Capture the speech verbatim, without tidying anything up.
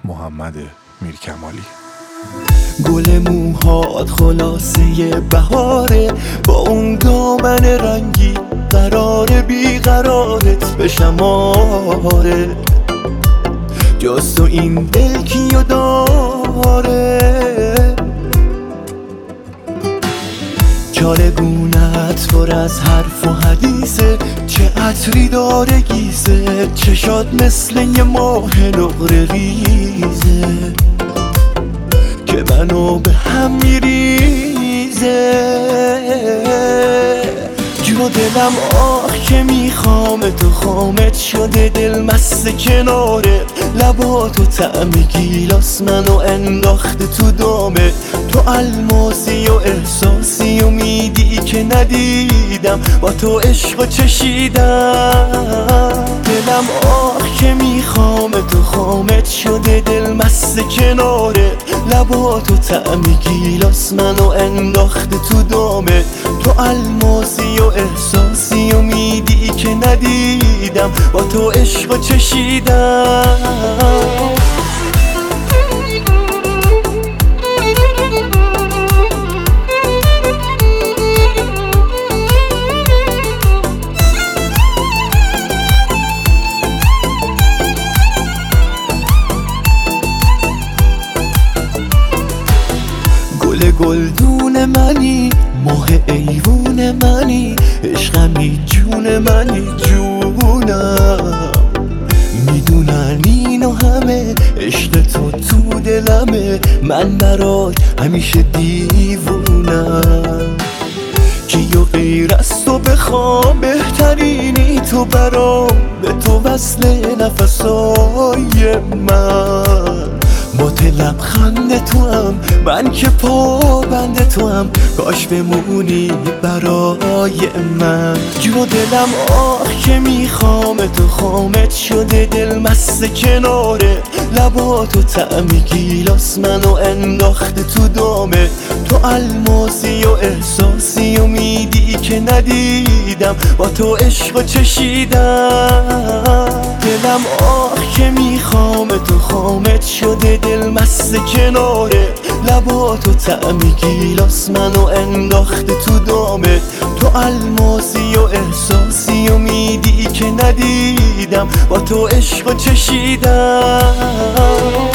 محمد میرکمالی. گل موهات خلاصه بهاره، با اون دامن رنگی قرار بیقرارت بشم آره. جز تو این دل کیو داره، چارگونت پر از حرف و حدیثه، چه عطری داره گیزه، چشات مثل یه ماه نقره ریزه که منو به هم میریزه. جون و دلم آه که میخوام تو، خامت شده دل مست کناره، لباتو طعم گیلاس منو انداخته تو دامه. تو الماسی و احساسی و میدی که ندیدم، با تو عشق چشیدم. دلم آه که میخوام تو، خامت شده دل مست کناره، لباتو طعم گیلاس منو انداخته تو دامه. تو الماسی و احساسی و میدی که ندیدم، با تو عشق چشیدم. گل گلدون منی، ماه ایوون منی، عشقمی جون منی جونم. میدونن اینو همه، عشق تو تو دلمه، من برات همیشه دیوونم. کیو غیر از تو بخوام، بهترینی تو برام، به تو وصل نفسای من. با لبخند تو هم من که پابند تو هم، کاش بمونی برای من. جون و دلم آه که میخوام تو، خامت شده دل مست کناره، لباتو طعم گیلاس منو انداخته تو دامه. تو الماسی و احساسی و میدی که ندیدم، با تو عشق چشیدم. دلم آه که میخوام تو، خامت شده دل مست کناره، لباتو طعم گیلاس منو انداخته تو دامه. تو الماسی و احساسی و میدی که ندیدم، با تو عشق چشیدم.